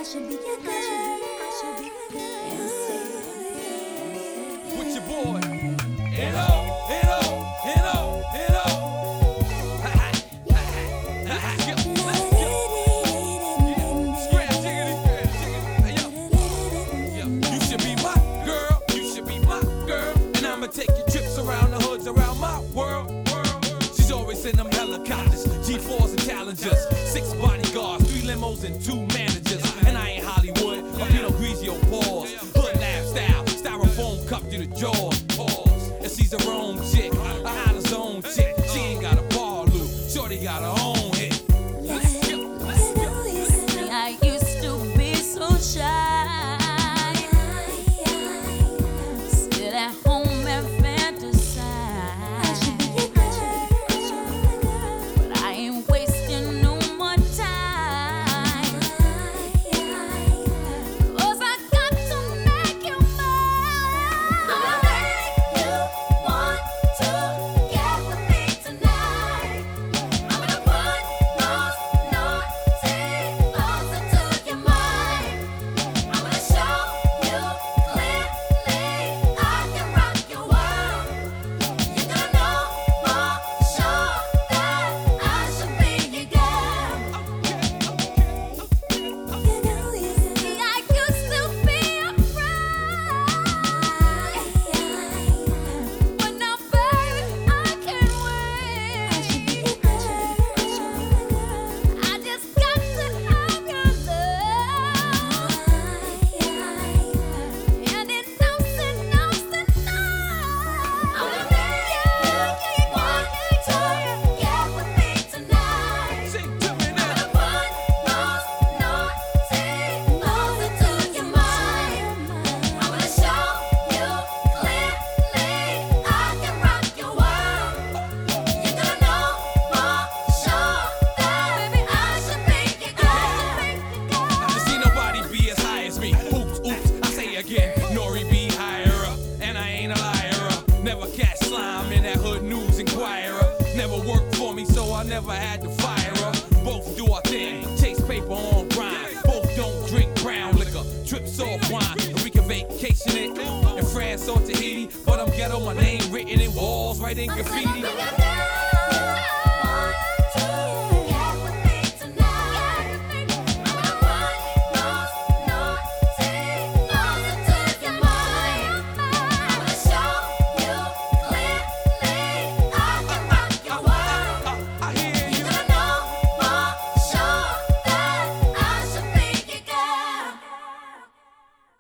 should be your girl. With your boy, N.O. Scram jiggity, hey yo. You should be my girl, you should be my girl, and I'ma take you trips around the hoods around my world. She's always in them helicopters, G4s and Challengers, 6 bodyguards, 3 limos and 2 managers. And I ain't Hollywood, or Pinot Grigio paws. Hood lifestyle, styrofoam cup to the jaws. Pause. And she's a Rome chick, a out of zone chick. She ain't got a ball loop, shorty got her own hit. I used to be so shy, sit at home and fantasize, but I ain't wasting no more time, 'cause I got to make you mine. I'ma make you want to get with me tonight. I'm gonna put those naughty thoughts into your mind. I'm gonna show you clearly I can rock your world. You're gonna know for sure that I should be your girl. See, I used to be afraid, but now, baby, I can't wait. I just got to have your love, and it knows enough tonight. I'm gonna make you want to get with me tonight. Sing to me I'm now. gonna put those naughty thoughts into your mind. I'm gonna show you clearly I can rock your world. You're gonna know for sure that baby I should be your girl. I see nobody be as high as me. Oops, I say again. Nori be higher up, and I ain't a liar. Never catch slime in that Hood News Inquirer. Never worked for me, so I never had to fire her. Both do our thing, chase paper on grind. Both don't drink brown liquor, trips off wine. And we can vacation it in France or Tahiti, but I'm ghetto, my name written in walls, right in graffiti. Your girl.